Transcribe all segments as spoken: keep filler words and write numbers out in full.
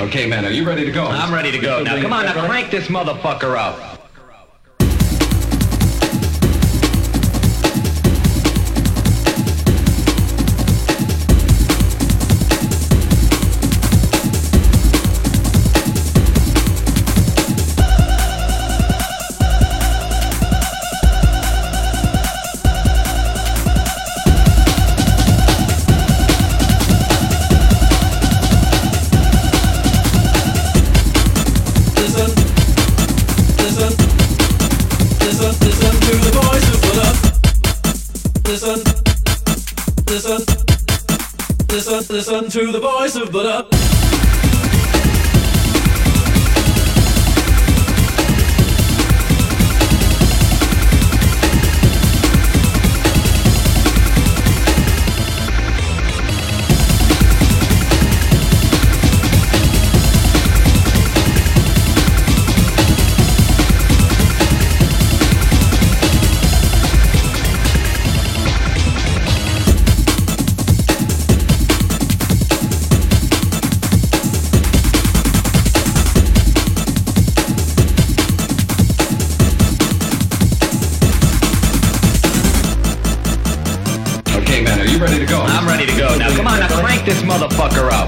Okay, man, are you ready to go? I'm ready to go. Now, come on, now crank this motherfucker up. Listen to the voice of Buddha. I'm ready to go. Now, come on, now crank this motherfucker up.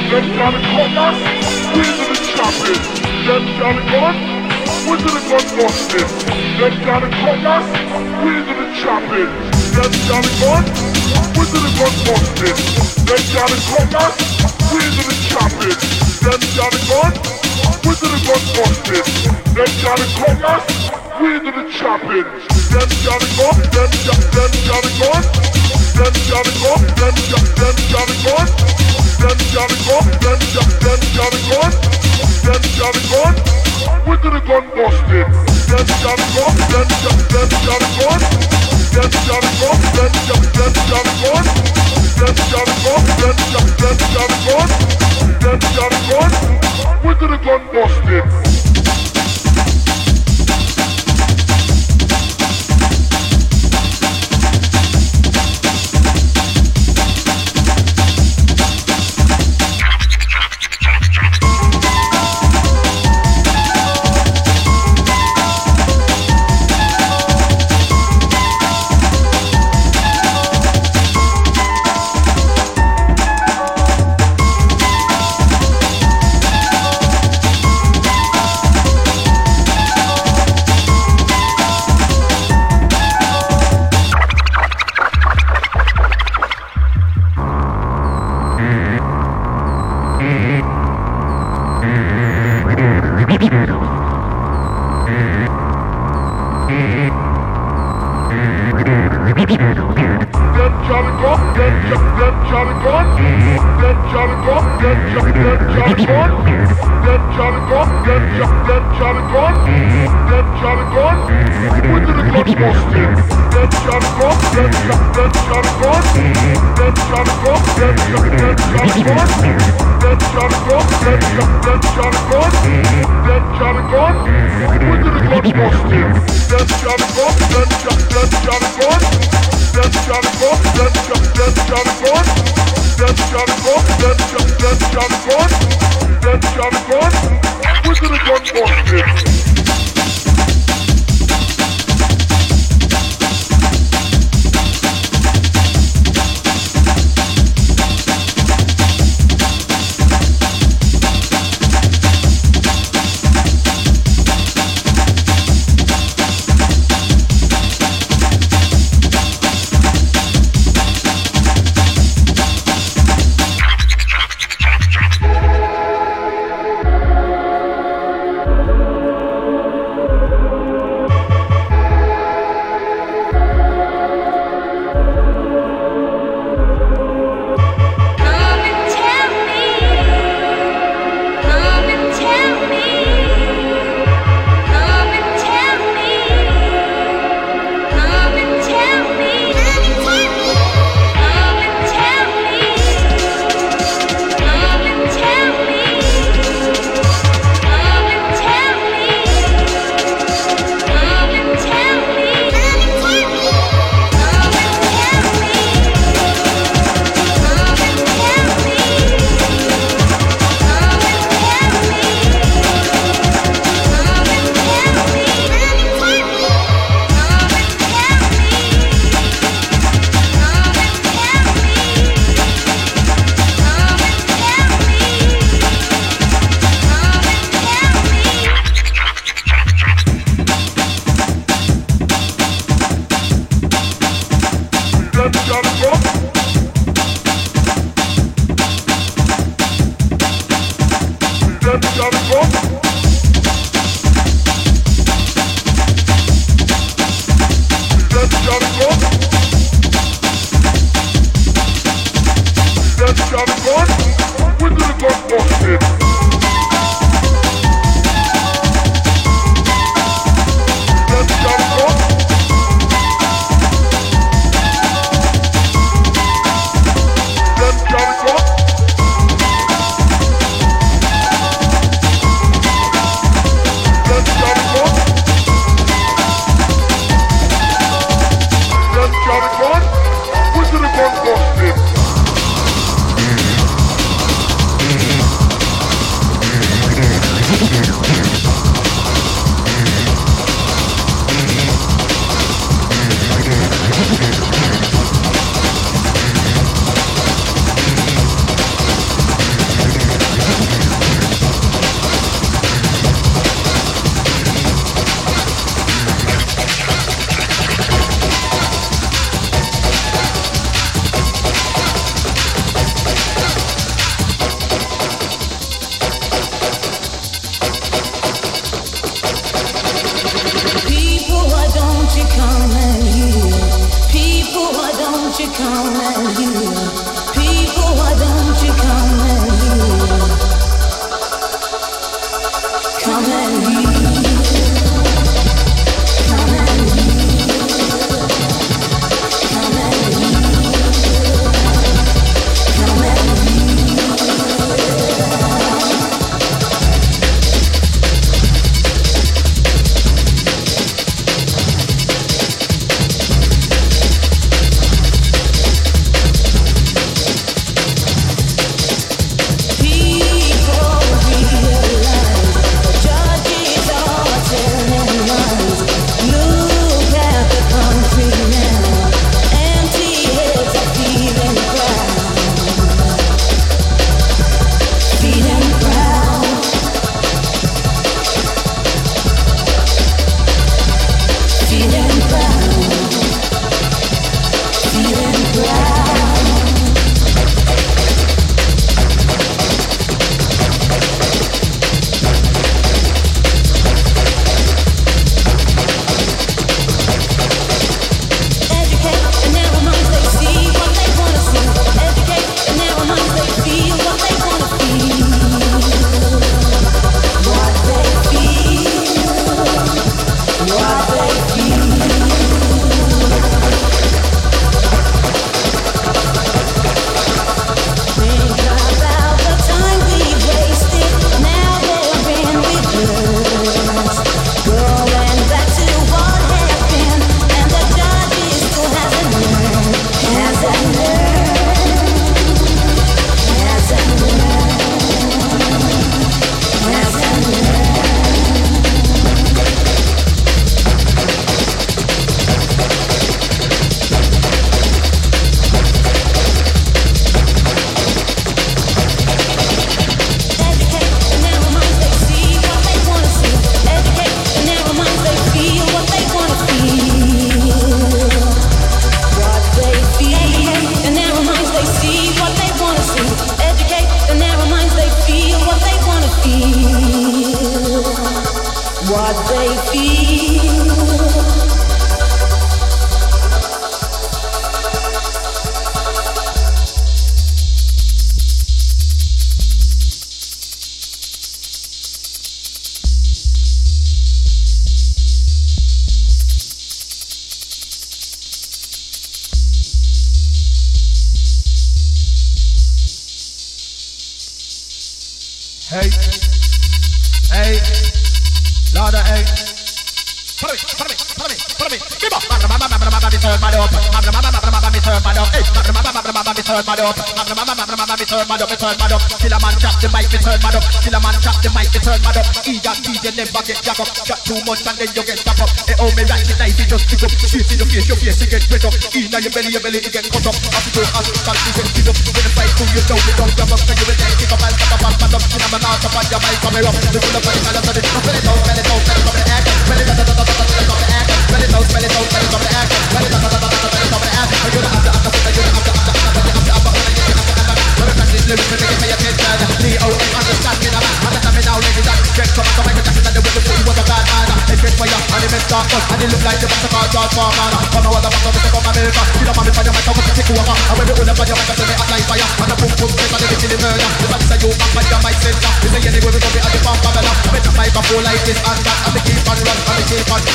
them Johnny Cutlass, wheels of the chopping. Them Johnny Gun, wheels of the gun busting. Them Johnny Cutlass, wheels of the chopping. Them Johnny Gun, wheels of the gun busting. Them Johnny Cutlass, wheels of the chopping. Them Johnny Gun, wheels of the gun busting. Them Johnny Cutlass, wheels of the chopping. Them Johnny Gun, them them Johnny Gun, them Johnny Gun, them them Johnny Gun, them Johnny Gun, them them Johnny Gun, them Johnny Gun, wheels of the gun busting. Them Johnny Gun, them them Johnny Gun, them Johnny Gun, them them Johnny Gun, them Johnny Gun, them them Johnny Gun, them Johnny Gun, wheels of the gun busting. don't you come and hear? People, why don't you come and hear? Come and hear. Come and hear. Come and hear. Come and hear. Hey, hey, Lord, hey. Follow me, follow me, follow me, follow me. Give up. Mama, mama, mama, mama, me turn mad up. Mama, mama, mama, mama, me turn mad up. Hey, mama, mama, mama, mama, me turn mad up. Mama, mama, mama, mama, me turn mad up. Me turn mad up. Kill a man, chop the mic, me turn mad up. Kill a man, chop the mic, me turn mad up. Eat and feed, you never get jack up. Chat too much and then you get stuck up. Hey, oh, me right it nice, it just pick up. Straight in your face, your face, it get wet up. Eat on your belly, your belly, it get cut up. After you go hospital, it get speed up. When the fight through, you know me don't grab up. So you will then kick up and stop up and pad up. Kill a man, out up on your mic, come here up. The full of money, and I'm it. Spell it out, spell it out, spell it out, the act. Spell it out, spell it out, spell it out, the act. Spell it out, spell it out, spell it out, the act. Spell it out, spell it out, spell it out, the act. You're the after, after, after, you're the after, after, after, after, after, after, when I get you after, after. When I practice lyrics, when I get pay attention. Lee O, understand me now, understand me now, ladies and gents. Come on, come on, Michael Jackson, and the whistle, he was a bad man. They fit for you, and they messed up, and they look like the master card, George Foreman. Come on, what the fuck, I'm from America. You don't want me for your mic, I'm going to take over. And when we pull up on your mic, I say me hot like fire. And the boom, boom, boom, and they get in the murder. The fact is that you back by your mic center. They say anywhere we go, we are the bomb Babylon. I make the microphone like this and that, and they keep on run, and they keep on.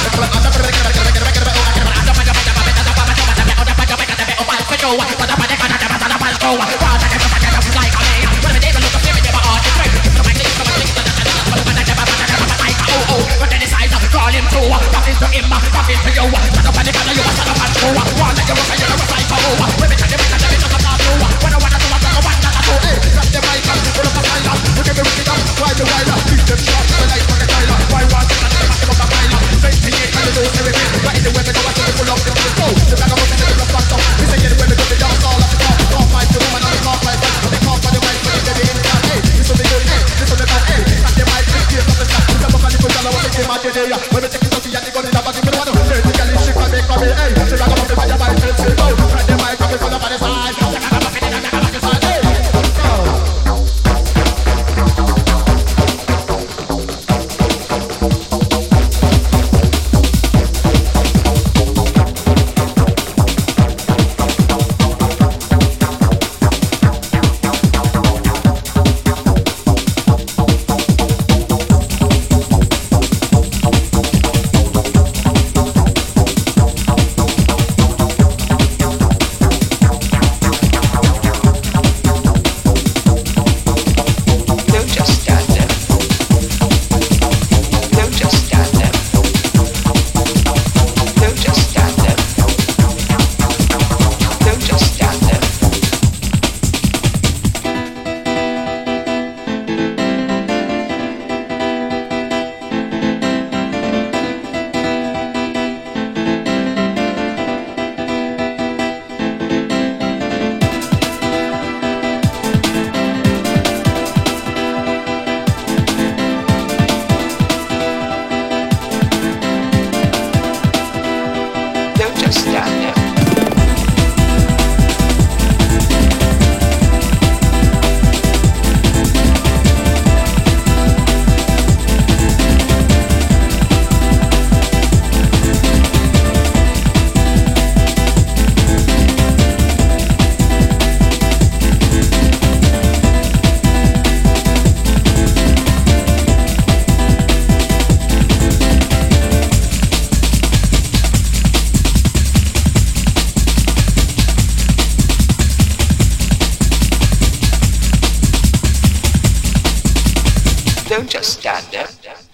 Call him to, pop into him, pop into you. Shut up and you you shut up and go. One like you rock and you're a cypher. When we tell you, we tell you, just a part two. When I wanna do a block, I want that two. Hey, grab the mic and put up a silence. You give me wicked up, why the wild? Keep them sharp, the light for the tyler. Why want to let them back up a pile? twenty-eight and the dose everything. Right in the way we go, I see we pull up the go. The bag of us is in the front up. We say anywhere we go, we dance all of the top. Top five, the woman on the top five. The top for the mic, for the baby in the hey, this will be good, hey, this will be bad, hey. Grab the mic, this gears of the top. The book and the foot, I want to give my today. When we take it out, the yanni gun in the body, we want to turn the girl in, she can make for me, hey. She like a muffin by the mic, she'll say, oh. Grab the mic, I'm in front of the side. Don't just stand there.